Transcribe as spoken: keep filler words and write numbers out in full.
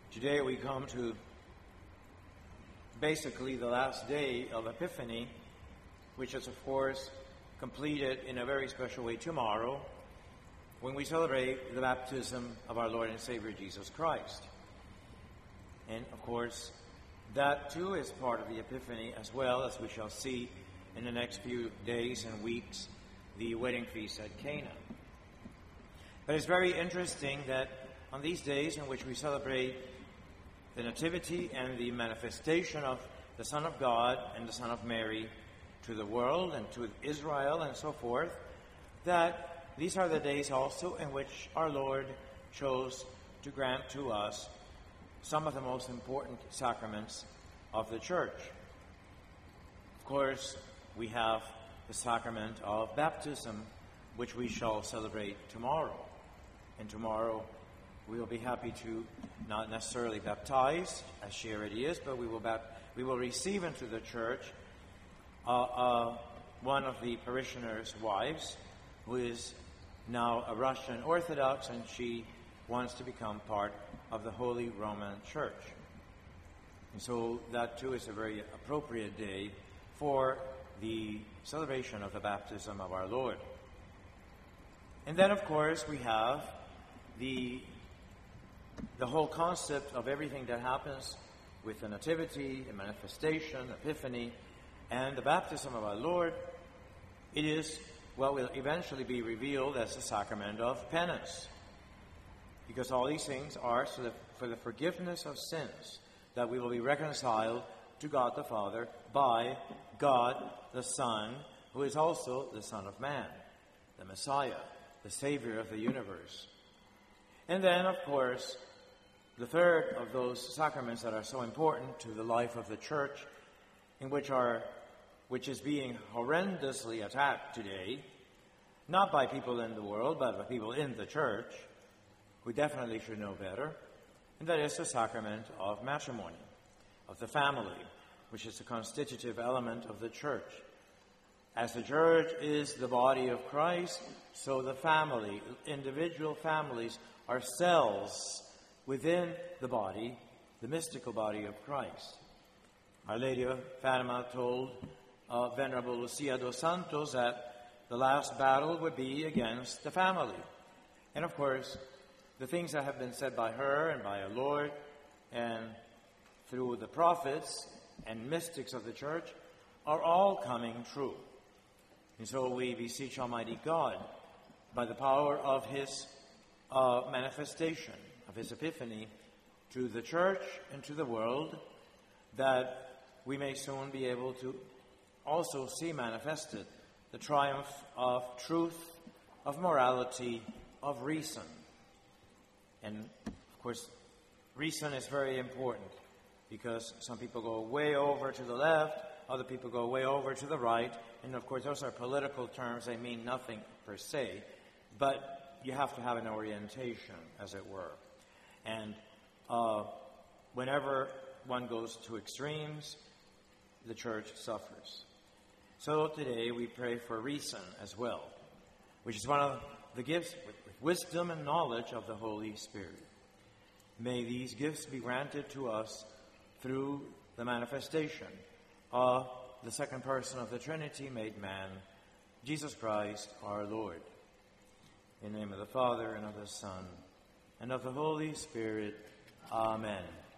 Today we come to basically the last day of Epiphany, which is of course completed in a very special way tomorrow when we celebrate the baptism of our Lord and Savior Jesus Christ. And of course, that too is part of the Epiphany, as well as we shall see in the next few days and weeks, the wedding feast at Cana. But it's very interesting that on these days in which we celebrate the Nativity and the manifestation of the Son of God and the Son of Mary to the world and to Israel and so forth, that these are the days also in which our Lord chose to grant to us some of the most important sacraments of the Church. Of course, we have the sacrament of baptism, which we shall celebrate tomorrow. And tomorrow we will be happy to not necessarily baptize, as she already is, but we will bap- we will receive into the Church uh, uh, one of the parishioners' wives, who is now a Russian Orthodox, and she wants to become part of the Holy Roman Church. And so that too is a very appropriate day for the celebration of the baptism of our Lord. And then, of course, we have the the whole concept of everything that happens with the Nativity, the manifestation, Epiphany, and the baptism of our Lord. It is what will eventually be revealed as the sacrament of penance. Because all these things are so that for the forgiveness of sins, that we will be reconciled to God the Father by God the Son, who is also the Son of Man, the Messiah, the Savior of the universe. And then, of course, the third of those sacraments that are so important to the life of the Church, in which are, which is being horrendously attacked today, not by people in the world, but by people in the Church, who definitely should know better, and that is the sacrament of matrimony, of the family, which is a constitutive element of the Church. As the Church is the body of Christ, so the family, individual families, are cells within the body, the mystical body of Christ. Our Lady of Fatima told uh, Venerable Lucia dos Santos that the last battle would be against the family. And of course, the things that have been said by her and by our Lord and through the prophets and mystics of the Church are all coming true. And so we beseech Almighty God, by the power of His uh, manifestation, of His Epiphany, to the Church and to the world, that we may soon be able to also see manifested the triumph of truth, of morality, of reason. And, of course, reason is very important, because some people go way over to the left, other people go way over to the right, and, of course, those are political terms. They mean nothing per se, but you have to have an orientation, as it were. And uh, whenever one goes to extremes, the Church suffers. So today we pray for reason as well, which is one of the gifts with, with wisdom and knowledge of the Holy Spirit. May these gifts be granted to us through the manifestation of the second person of the Trinity made man, Jesus Christ our Lord. In the name of the Father, and of the Son, and of the Holy Spirit. Amen.